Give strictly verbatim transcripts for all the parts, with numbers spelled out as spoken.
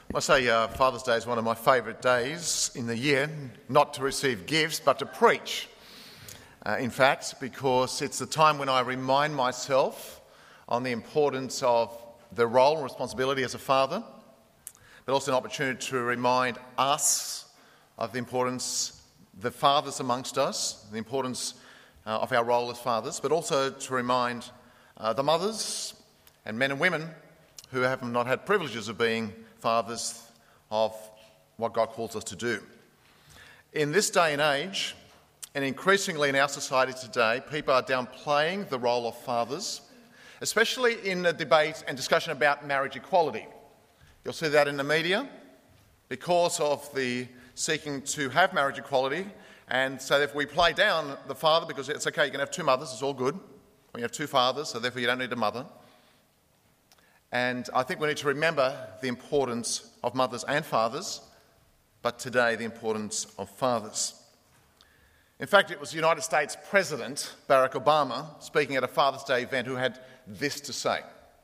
I say uh, Father's Day is one of my favourite days in the year, not to receive gifts, but to preach. Uh, in fact, because it's the time when I remind myself on the importance of the role and responsibility as a father, but also an opportunity to remind us of the importance, the fathers amongst us, the importance uh, of our role as fathers, but also to remind uh, the mothers and men and women who have not had privileges of being fathers of what God calls us to do. In this day and age, and increasingly in our society today, people are downplaying the role of fathers, especially in the debate and discussion about marriage equality. You'll see that in the media because of the seeking to have marriage equality, and so if we play down the father because it's okay, you can have two mothers, it's all good. When you have two fathers, so therefore you don't need a mother. And I think we need to remember the importance of mothers and fathers, but today the importance of fathers. In fact, it was United States President Barack Obama speaking at a Father's Day event who had this to say.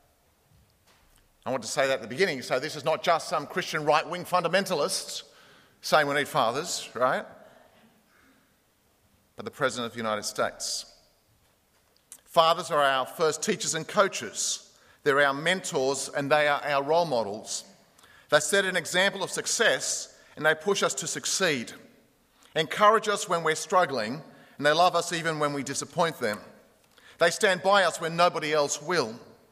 I want to say that at the beginning, so this is not just some Christian right-wing fundamentalists saying we need fathers, right? But the President of the United States. Fathers are our first teachers and coaches. They're our mentors and they are our role models. They set an example of success and they push us to succeed, encourage us when we're struggling, and they love us even when we disappoint them. They stand by us when nobody else will.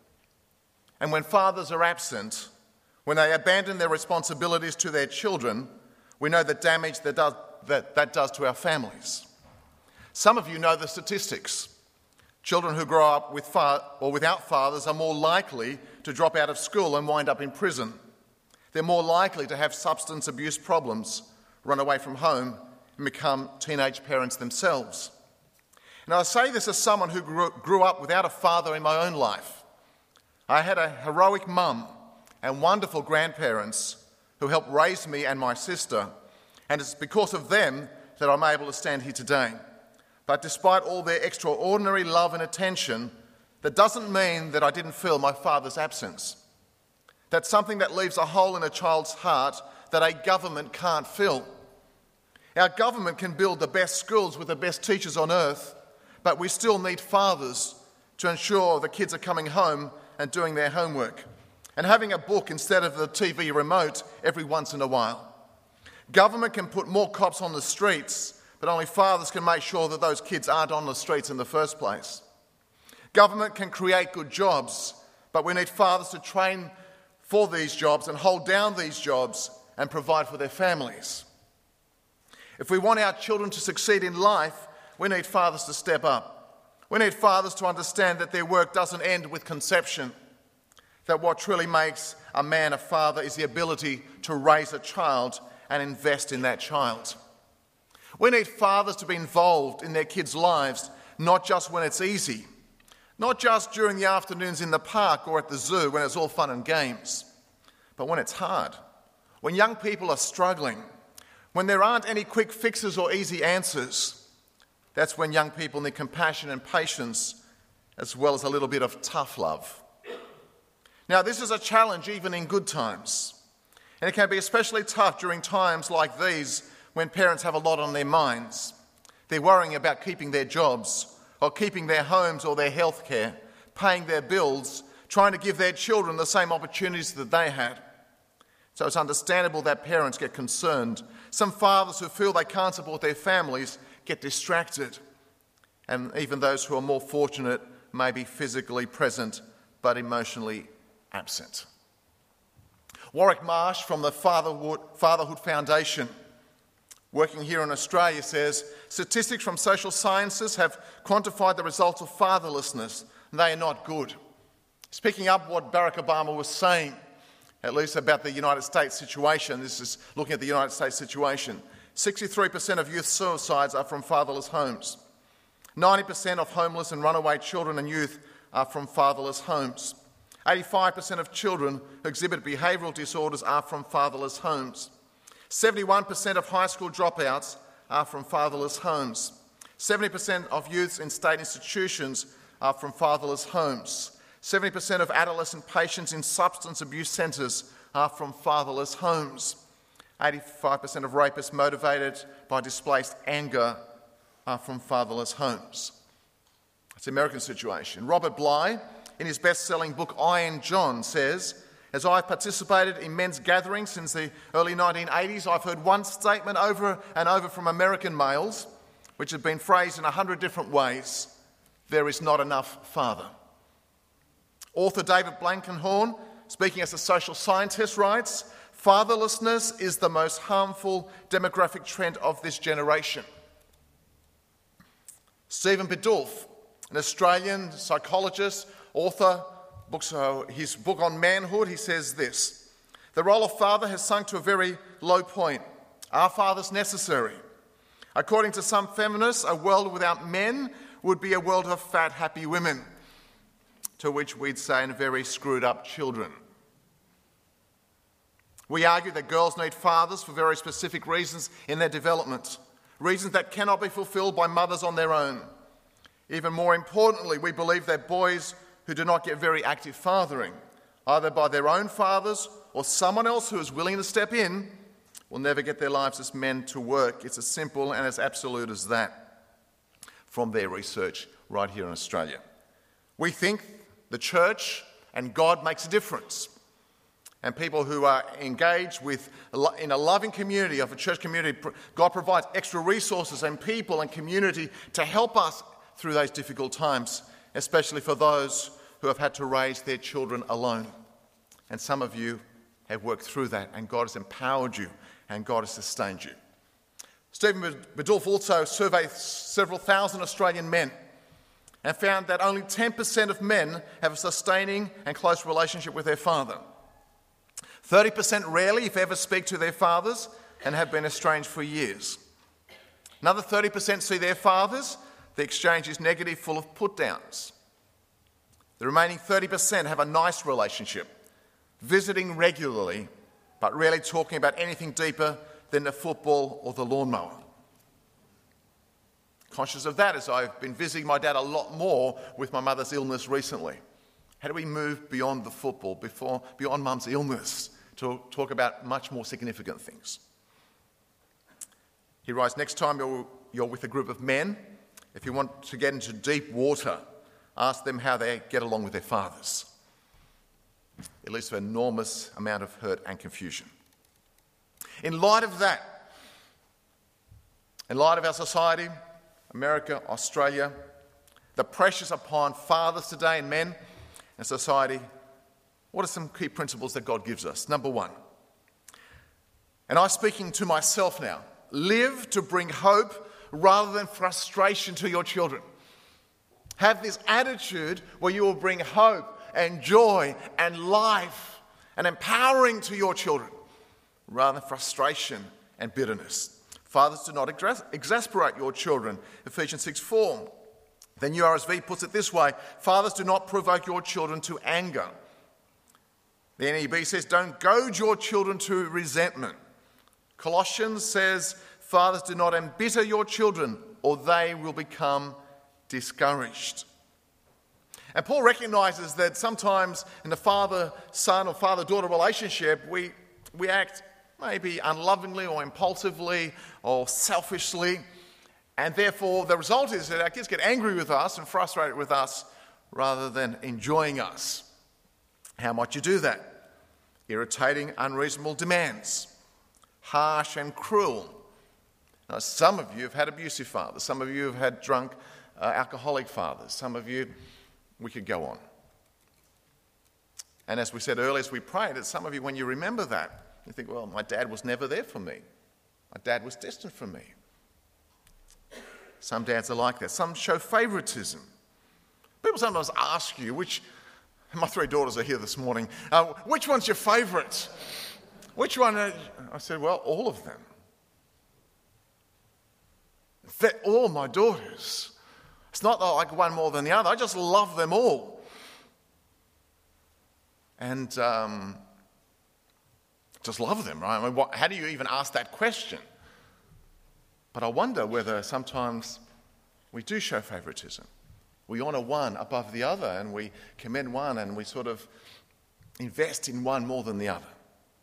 And when fathers are absent, when they abandon their responsibilities to their children, we know the damage that does, that, that does to our families. Some of you know the statistics. Children who grow up with fa- or without fathers are more likely to drop out of school and wind up in prison. They're more likely to have substance abuse problems, run away from home, and become teenage parents themselves. And I say this as someone who grew, grew up without a father in my own life. I had a heroic mum and wonderful grandparents who helped raise me and my sister, and it's because of them that I'm able to stand here today. But despite all their extraordinary love and attention, that doesn't mean that I didn't feel my father's absence. That's something that leaves a hole in a child's heart that a government can't fill. Our government can build the best schools with the best teachers on earth, but we still need fathers to ensure the kids are coming home and doing their homework, and having a book instead of the T V remote every once in a while. Government can put more cops on the streets, but only fathers can make sure that those kids aren't on the streets in the first place. Government can create good jobs, but we need fathers to train for these jobs and hold down these jobs and provide for their families. If we want our children to succeed in life, we need fathers to step up. We need fathers to understand that their work doesn't end with conception, that what truly makes a man a father is the ability to raise a child and invest in that child. We need fathers to be involved in their kids' lives, not just when it's easy, not just during the afternoons in the park or at the zoo when it's all fun and games, but when it's hard, when young people are struggling, when there aren't any quick fixes or easy answers. That's when young people need compassion and patience, as well as a little bit of tough love. Now, this is a challenge even in good times, and it can be especially tough during times like these when parents have a lot on their minds. They're worrying about keeping their jobs, or keeping their homes or their health care, paying their bills, trying to give their children the same opportunities that they had. So it's understandable that parents get concerned. Some fathers who feel they can't support their families get distracted. And even those who are more fortunate may be physically present but emotionally absent. Warwick Marsh from the Fatherhood, Fatherhood Foundation, working here in Australia, says, statistics from social sciences have quantified the results of fatherlessness, and they are not good. He's picking up what Barack Obama was saying, at least about the United States situation. This is looking at the United States situation. sixty-three percent of youth suicides are from fatherless homes. ninety percent of homeless and runaway children and youth are from fatherless homes. eighty-five percent of children who exhibit behavioural disorders are from fatherless homes. seventy-one percent of high school dropouts are from fatherless homes. seventy percent of youths in state institutions are from fatherless homes. seventy percent of adolescent patients in substance abuse centres are from fatherless homes. eighty-five percent of rapists motivated by displaced anger are from fatherless homes. It's an American situation. Robert Bly, in his best-selling book Iron John, says, "As I've participated in men's gatherings since the early nineteen eighties, I've heard one statement over and over from American males, which have been phrased in a hundred different ways: there is not enough father." Author David Blankenhorn, speaking as a social scientist, writes, "Fatherlessness is the most harmful demographic trend of this generation." Stephen Biddulph, an Australian psychologist, author, books, uh, his book on manhood, he says this: "The role of father has sunk to a very low point. Are fathers necessary? According to some feminists, a world without men would be a world of fat, happy women, to which we'd say, and very screwed up children." We argue that girls need fathers for very specific reasons in their development, reasons that cannot be fulfilled by mothers on their own. Even more importantly, we believe that boys who do not get very active fathering, either by their own fathers or someone else who is willing to step in, will never get their lives as men to work. It's as simple and as absolute as that, from their research right here in Australia. We think the church and God makes a difference. And people who are engaged with in a loving community, of a church community, God provides extra resources and people and community to help us through those difficult times, especially for those who have had to raise their children alone. And some of you have worked through that, and God has empowered you, and God has sustained you. Stephen Biddulph also surveyed several thousand Australian men and found that only ten percent of men have a sustaining and close relationship with their father. thirty percent rarely, if ever, speak to their fathers and have been estranged for years. Another thirty percent see their fathers, the exchange is negative, full of put-downs. The remaining thirty percent have a nice relationship, visiting regularly, but rarely talking about anything deeper than the football or the lawnmower. Conscious of that, as I've been visiting my dad a lot more with my mother's illness recently. How do we move beyond the football, before, beyond mum's illness, to talk about much more significant things? He writes, "Next time you're, you're with a group of men, if you want to get into deep water, ask them how they get along with their fathers. It leads to an enormous amount of hurt and confusion." In light of that, in light of our society, America, Australia, the pressures upon fathers today and men and society, what are some key principles that God gives us? Number one, and I'm speaking to myself now, live to bring hope rather than frustration to your children. Have this attitude where you will bring hope and joy and life and empowering to your children rather than frustration and bitterness. Fathers, do not exas- exasperate your children. Ephesians six four. The New R S V puts it this way: fathers, do not provoke your children to anger. The N E B says, don't goad your children to resentment. Colossians says, fathers, do not embitter your children, or they will become discouraged. And Paul recognises that sometimes in the father-son or father-daughter relationship, we, we act maybe unlovingly or impulsively or selfishly, and therefore the result is that our kids get angry with us and frustrated with us rather than enjoying us. How might you do that? Irritating, unreasonable demands, harsh and cruel. Now, some of you have had abusive fathers. Some of you have had drunk, uh, alcoholic fathers. Some of you, we could go on. And as we said earlier, as we prayed, that some of you, when you remember that, you think, well, my dad was never there for me. My dad was distant from me. Some dads are like that. Some show favouritism. People sometimes ask you, which, my three daughters are here this morning, uh, which one's your favourite? Which one? Are, I said, well, all of them. They're all my daughters. It's not like one more than the other. I just love them all. And um, just love them, right? I mean, what, how do you even ask that question? But I wonder whether sometimes we do show favouritism. We honour one above the other, and we commend one, and we sort of invest in one more than the other.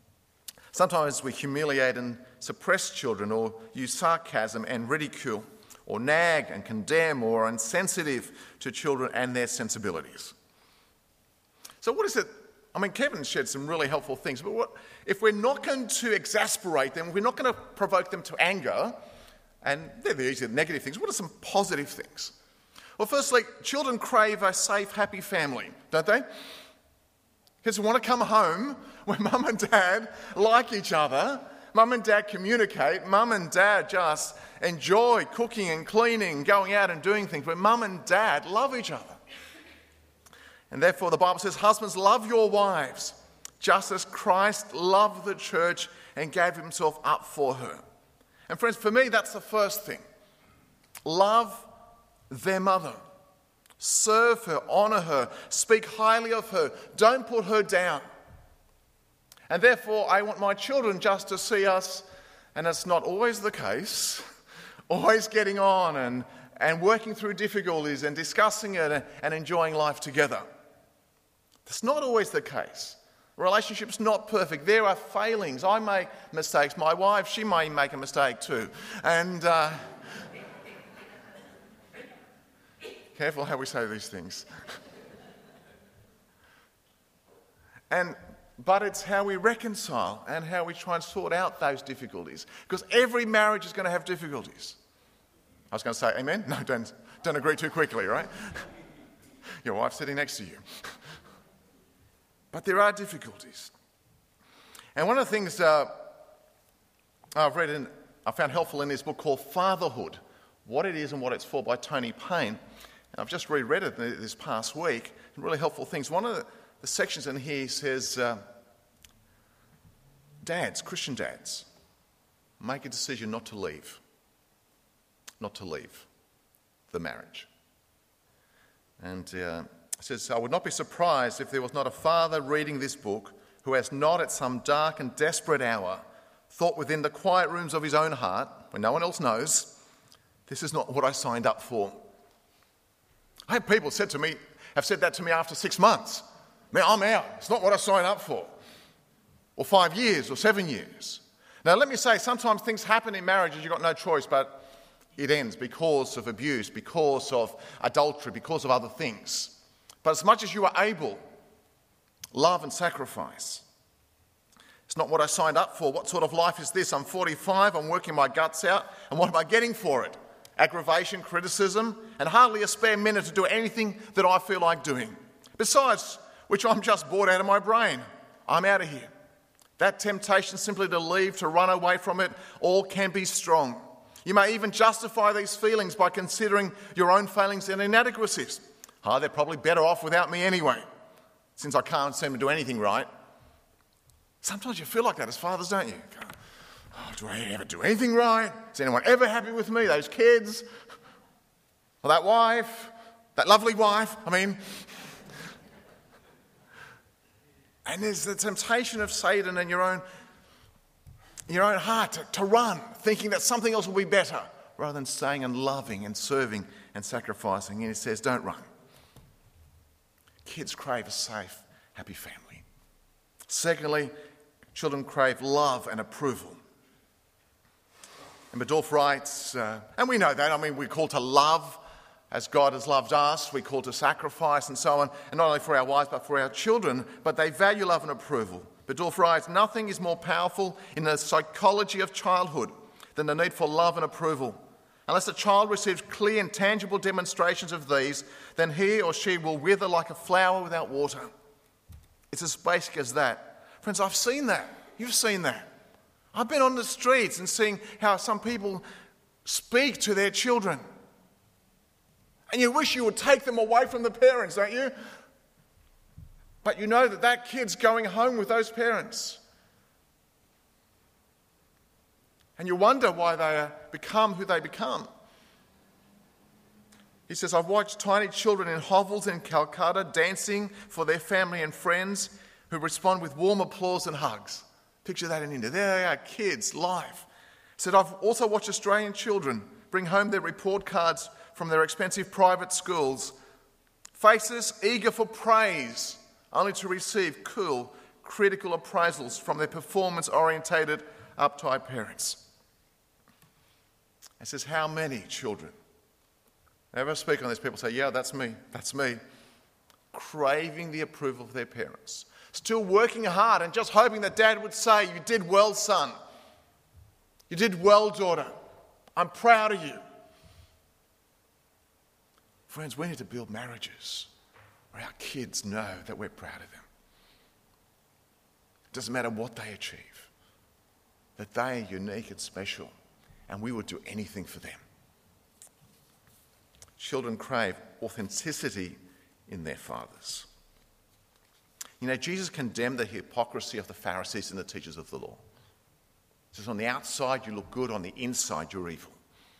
Sometimes we humiliate and suppress children, or use sarcasm and ridicule, or nag and condemn, or are insensitive to children and their sensibilities. So what is it? I mean, Kevin shared some really helpful things, but what, if we're not going to exasperate them, we're not going to provoke them to anger, and they're the easy negative things, what are some positive things? Well, firstly, children crave a safe, happy family, don't they? Kids want to come home where mum and dad like each other, mum and dad communicate, mum and dad just enjoy cooking and cleaning, going out and doing things, where mum and dad love each other. And therefore the Bible says, husbands, love your wives, just as Christ loved the church and gave himself up for her. And friends, for me, that's the first thing. Love their mother. Serve her, honour her, speak highly of her. Don't put her down. And therefore, I want my children just to see us, and it's not always the case, always getting on and, and working through difficulties and discussing it and, and enjoying life together. That's not always the case. Relationship's not perfect. There are failings. I make mistakes. My wife, she may make a mistake too. And uh, careful how we say these things. and But it's how we reconcile and how we try and sort out those difficulties. Because every marriage is going to have difficulties. I was going to say amen? No, don't, don't agree too quickly, right? Your wife's sitting next to you. But there are difficulties. And one of the things uh, I've read and I found helpful in this book called Fatherhood, What It Is and What It's For by Tony Payne. And I've just reread it this past week. Really helpful things. One of the, the sections in here says, uh, dads, Christian dads, make a decision not to leave. Not to leave the marriage. And uh, it says, I would not be surprised if there was not a father reading this book who has not at some dark and desperate hour thought within the quiet rooms of his own heart, when no one else knows, this is not what I signed up for. I have people said to me, have said that to me after six months. Man, I'm out. It's not what I signed up for. Or five years or seven years. Now, let me say, sometimes things happen in marriages, you've got no choice, but it ends because of abuse, because of adultery, because of other things. But as much as you are able, love and sacrifice. It's not what I signed up for. What sort of life is this? I'm forty-five, I'm working my guts out, and what am I getting for it? Aggravation, criticism, and hardly a spare minute to do anything that I feel like doing. Besides which, I'm just bored out of my brain. I'm out of here. That temptation simply to leave, to run away from it, all can be strong. You may even justify these feelings by considering your own failings and inadequacies. Oh, they're probably better off without me anyway, since I can't seem to do anything right. Sometimes you feel like that as fathers, don't you? Oh, do I ever do anything right? Is anyone ever happy with me? Those kids? Or that wife? That lovely wife? I mean... And there's the temptation of Satan in your own, in your own heart to, to run, thinking that something else will be better, rather than staying and loving and serving and sacrificing. And he says, don't run. Kids crave a safe, happy family. Secondly, children crave love and approval. And Badolf writes, uh, and we know that, I mean, we're called to love as God has loved us, we're called to sacrifice and so on, and not only for our wives but for our children, but they value love and approval. Badolf writes, nothing is more powerful in the psychology of childhood than the need for love and approval. Unless a child receives clear and tangible demonstrations of these, then he or she will wither like a flower without water. It's as basic as that. Friends, I've seen that. You've seen that. I've been on the streets and seeing how some people speak to their children. And you wish you would take them away from the parents, don't you? But you know that that kid's going home with those parents. And you wonder why they become who they become. He says, I've watched tiny children in hovels in Calcutta dancing for their family and friends who respond with warm applause and hugs. Picture that in India. There they are, kids, life. He said, I've also watched Australian children bring home their report cards from their expensive private schools, faces eager for praise, only to receive cool, critical appraisals from their performance-orientated, uptight parents. It says, how many children? Whenever I speak on this, people say, yeah, that's me, that's me. Craving the approval of their parents. Still working hard and just hoping that dad would say, you did well, son. You did well, daughter. I'm proud of you. Friends, we need to build marriages where our kids know that we're proud of them. It doesn't matter what they achieve, that they are unique and special, and we would do anything for them. Children crave authenticity in their fathers. You know, Jesus condemned the hypocrisy of the Pharisees and the teachers of the law. He says, on the outside you look good, on the inside you're evil.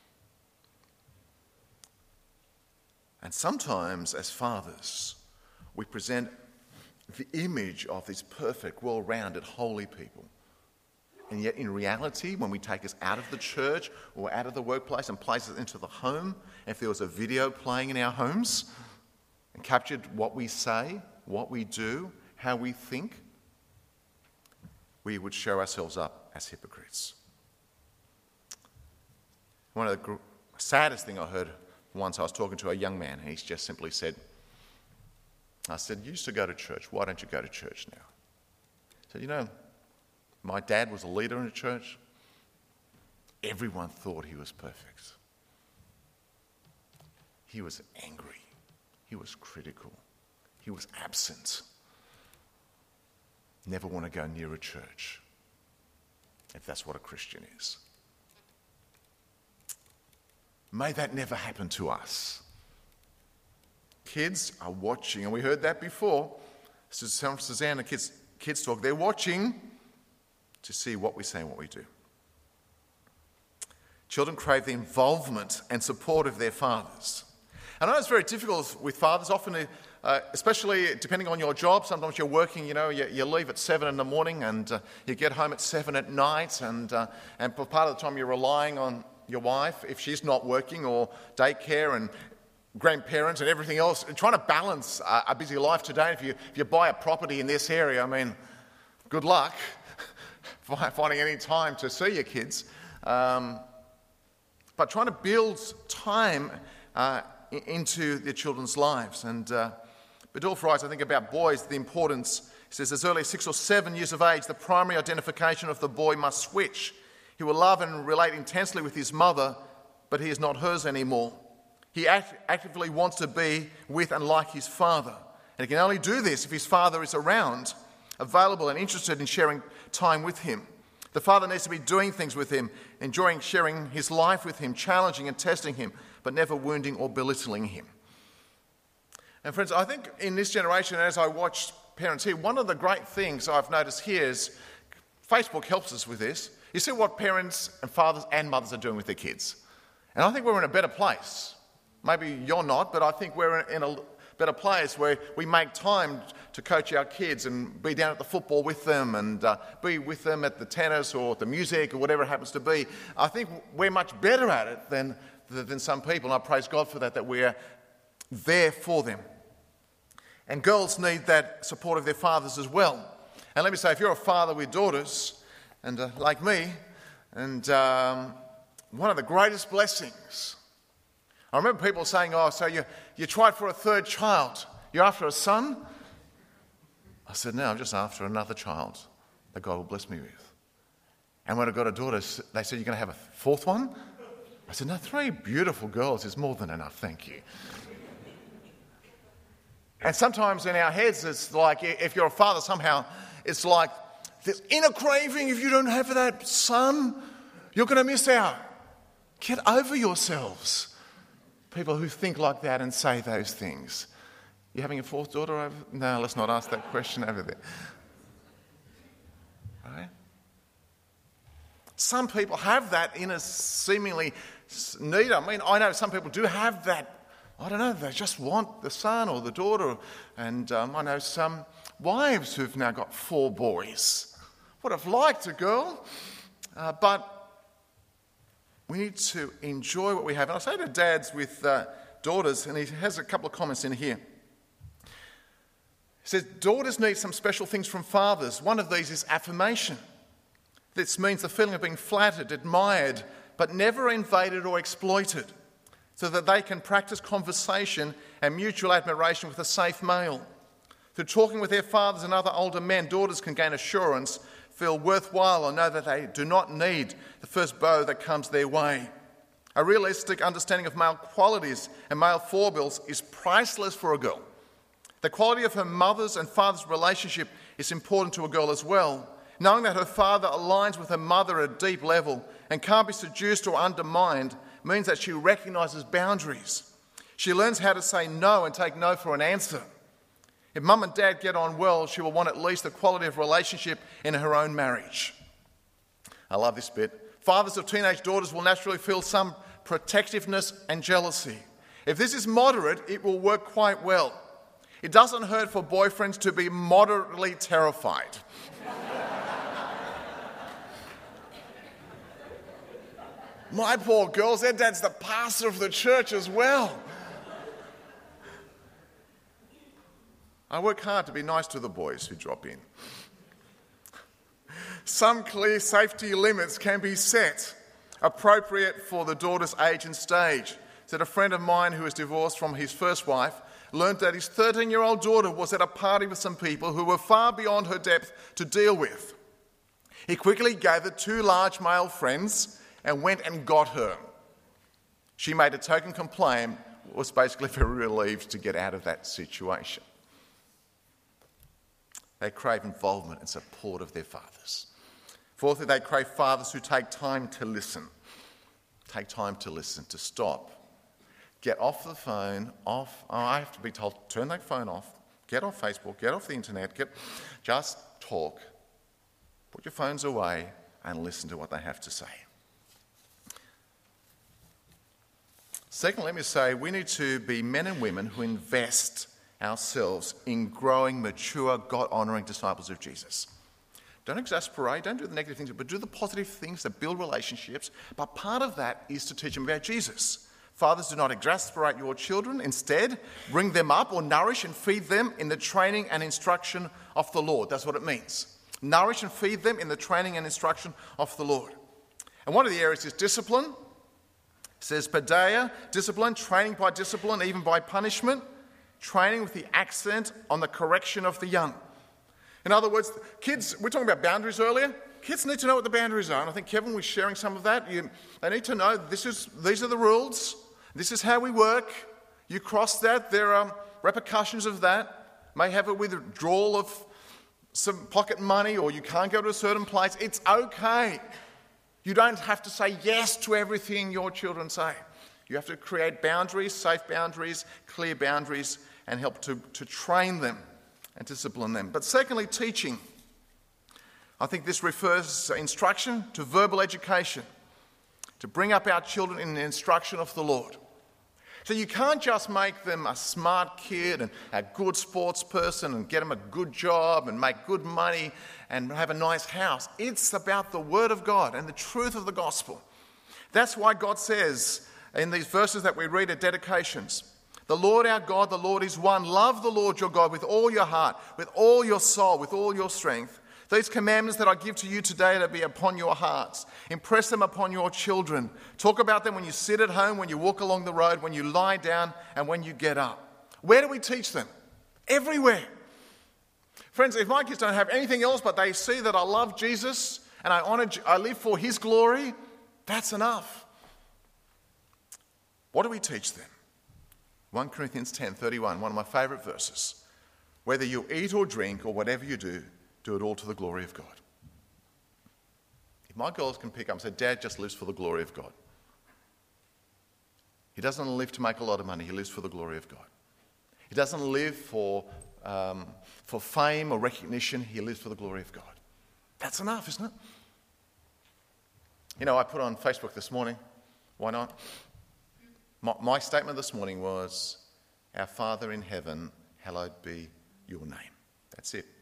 And sometimes, as fathers, we present the image of these perfect, well-rounded, holy people. And yet, in reality, when we take us out of the church or out of the workplace and place us into the home, if there was a video playing in our homes and captured what we say, what we do, how we think, we would show ourselves up as hypocrites. One of the gr- saddest things I heard once, I was talking to a young man, and he just simply said, I said, you used to go to church. Why don't you go to church now? He said, you know, my dad was a leader in the church. Everyone thought he was perfect. He was angry. He was critical. He was absent. Never want to go near a church, if that's what a Christian is. May that never happen to us. Kids are watching, and we heard that before. Suzanne and kids, kids talk. They're watching to see what we say and what we do. Children crave the involvement and support of their fathers. And I know it's very difficult with fathers, often, uh, especially depending on your job. Sometimes you're working, you know, you, you leave at seven in the morning and uh, you get home at seven at night, and, uh, and for part of the time you're relying on your wife, if she's not working, or daycare and grandparents and everything else, and trying to balance a, a busy life today. If you, if you buy a property in this area, I mean, good luck finding any time to see your kids. Um, but trying to build time uh, into their children's lives. And uh, Badulf writes, I think, about boys, the importance. He says, as early as six or seven years of age, the primary identification of the boy must switch. He will love and relate intensely with his mother, but he is not hers anymore. He act- actively wants to be with and like his father. And he can only do this if his father is around, available and interested in sharing time with him. The father needs to be doing things with him, enjoying sharing his life with him, challenging and testing him, but never wounding or belittling him. And friends, I think in this generation, as I watch parents here, one of the great things I've noticed here is Facebook helps us with this. You see what parents and fathers and mothers are doing with their kids. And I think we're in a better place. Maybe you're not, but I think we're in a better place where we make time to coach our kids and be down at the football with them and uh, be with them at the tennis or the music or whatever it happens to be. I think we're much better at it than, than some people, and I praise God for that, that we're there for them. And girls need that support of their fathers as well. And let me say, if you're a father with daughters, and uh, like me, and um, one of the greatest blessings, I remember people saying, oh, so you, you tried for a third child. You're after a son? I said, no, I'm just after another child that God will bless me with. And when I got a daughter, they said, you're going to have a fourth one? I said, no, three beautiful girls is more than enough, thank you. And sometimes in our heads, it's like, if you're a father, somehow, it's like, this inner craving, if you don't have that son, you're going to miss out. Get over yourselves. People who think like that and say those things. You having a fourth daughter over? No, let's not ask that question over there. Right? Some people have that inner seemingly need. I mean, I know some people do have that. I don't know, they just want the son or the daughter. And um, I know some wives who've now got four boys. Would have liked a girl, uh, but we need to enjoy what we have. And I say to dads with uh, daughters, and he has a couple of comments in here. says daughters need some special things from fathers. One of these is affirmation. This means the feeling of being flattered, admired, but never invaded or exploited, so that they can practice conversation and mutual admiration with a safe male. Through talking with their fathers and other older men, daughters can gain assurance, feel worthwhile, or know that they do not need the first beau that comes their way. A realistic understanding of male qualities and male forebills is priceless for a girl. The quality of her mother's and father's relationship is important to a girl as well. Knowing that her father aligns with her mother at a deep level and can't be seduced or undermined means that she recognises boundaries. She learns how to say no and take no for an answer. If mum and dad get on well, she will want at least the quality of relationship in her own marriage. I love this bit. Fathers of teenage daughters will naturally feel some protectiveness and jealousy. If this is moderate, it will work quite well. It doesn't hurt for boyfriends to be moderately terrified. My poor girls, their dad's the pastor of the church as well. I work hard to be nice to the boys who drop in. Some clear safety limits can be set, appropriate for the daughter's age and stage. Said a friend of mine who was divorced from his first wife learned that his thirteen-year-old daughter was at a party with some people who were far beyond her depth to deal with. He quickly gathered two large male friends and went and got her. She made a token complaint, was basically very relieved to get out of that situation. They crave involvement and support of their fathers. Fourthly, they crave fathers who take time to listen. Take time to listen, to stop. Get off the phone, off, oh, I have to be told, turn that phone off, get off Facebook, get off the internet, get, just talk. Put your phones away and listen to what they have to say. Second, let me say, we need to be men and women who invest ourselves in growing, mature, God-honouring disciples of Jesus. Don't exasperate, don't do the negative things, but do the positive things that build relationships. But part of that is to teach them about Jesus. Fathers, do not exasperate your children. Instead, bring them up or nourish and feed them in the training and instruction of the Lord. That's what it means. Nourish and feed them in the training and instruction of the Lord. And one of the areas is discipline. It says paideia, discipline, training by discipline, even by punishment. Training with the accent on the correction of the young. In other words, kids, we were talking about boundaries earlier. Kids need to know what the boundaries are. And I think Kevin was sharing some of that. You, they need to know this is, these are the rules. This is how we work. You cross that, there are repercussions of that. May have a withdrawal of some pocket money, or you can't go to a certain place. It's okay. You don't have to say yes to everything your children say. You have to create boundaries, safe boundaries, clear boundaries, and help to, to train them and discipline them. But secondly, teaching. I think this refers to instruction, to verbal education, to bring up our children in the instruction of the Lord. So you can't just make them a smart kid and a good sports person and get them a good job and make good money and have a nice house. It's about the Word of God and the truth of the gospel. That's why God says in these verses that we read at dedications, the Lord our God, the Lord is one. Love the Lord your God with all your heart, with all your soul, with all your strength. These commandments that I give to you today to be upon your hearts. Impress them upon your children. Talk about them when you sit at home, when you walk along the road, when you lie down, and when you get up. Where do we teach them? Everywhere. Friends, if my kids don't have anything else but they see that I love Jesus and I honor, I live for his glory, that's enough. What do we teach them? First Corinthians ten thirty-one, one of my favourite verses. Whether you eat or drink or whatever you do, do it all to the glory of God. If my girls can pick up and say, Dad just lives for the glory of God. He doesn't live to make a lot of money, he lives for the glory of God. He doesn't live for, um, for fame or recognition, he lives for the glory of God. That's enough, isn't it? You know, I put on Facebook this morning, why not? My, my statement this morning was, our Father in heaven, hallowed be your name. That's it.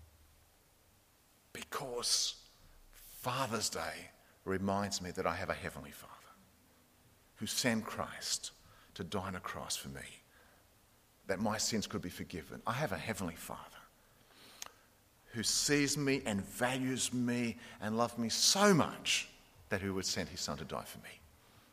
Because Father's Day reminds me that I have a Heavenly Father who sent Christ to die on a cross for me. that my sins could be forgiven. I have a heavenly Father who sees me and values me and loves me so much that he would send his son to die for me.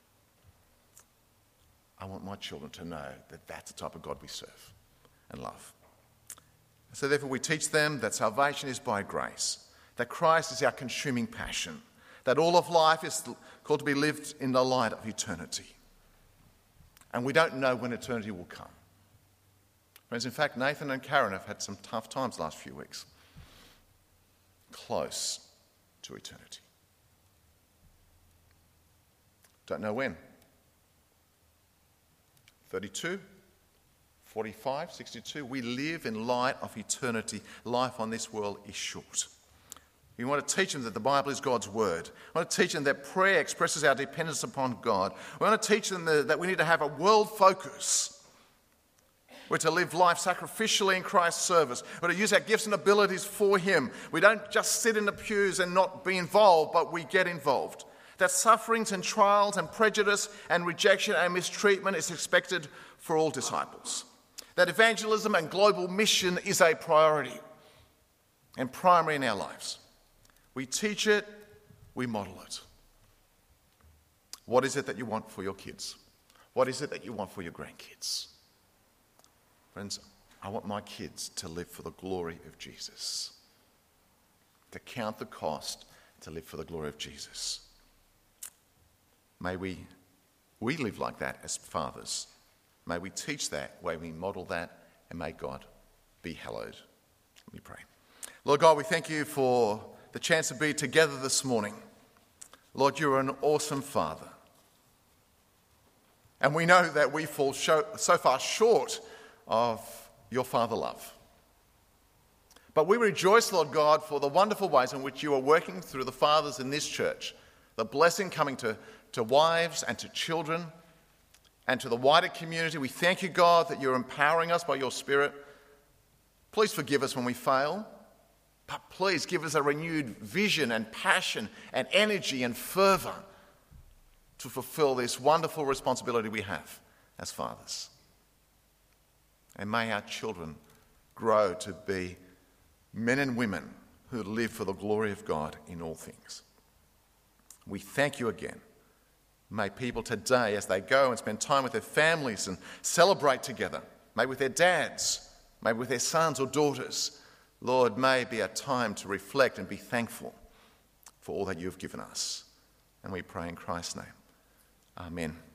I want my children to know that that's the type of God we serve and love. So therefore we teach them that salvation is by grace, that Christ is our consuming passion, that all of life is called to be lived in the light of eternity. And we don't know when eternity will come. Friends, in fact, Nathan and Karen have had some tough times the last few weeks. Close to eternity. Don't know when. thirty-two, forty-five, sixty-two. We live in light of eternity. Life on this world is short. We want to teach them that the Bible is God's word. We want to teach them that prayer expresses our dependence upon God. We want to teach them that we need to have a world focus. We're to live life sacrificially in Christ's service. We're to use our gifts and abilities for him. We don't just sit in the pews and not be involved, but we get involved. That sufferings and trials and prejudice and rejection and mistreatment is expected for all disciples. That evangelism and global mission is a priority and primary in our lives. We teach it, we model it. What is it that you want for your kids? What is it that you want for your grandkids? Friends, I want my kids to live for the glory of Jesus, to count the cost to live for the glory of Jesus. May we, we live like that as fathers. May we teach that, may we model that, and may God be hallowed. Let me pray. Lord God, we thank you for the chance to be together this morning. Lord, you're an awesome Father. And we know that we fall so far short of your Father love. But we rejoice, Lord God, for the wonderful ways in which you are working through the fathers in this church, the blessing coming to, to wives and to children and to the wider community. We thank you, God, that you're empowering us by your Spirit. Please forgive us when we fail, but please give us a renewed vision and passion and energy and fervour to fulfill this wonderful responsibility we have as fathers. And may our children grow to be men and women who live for the glory of God in all things. We thank you again. May people today, as they go and spend time with their families and celebrate together, maybe with their dads, maybe with their sons or daughters, Lord, may it be a time to reflect and be thankful for all that you have given us. And we pray in Christ's name. Amen.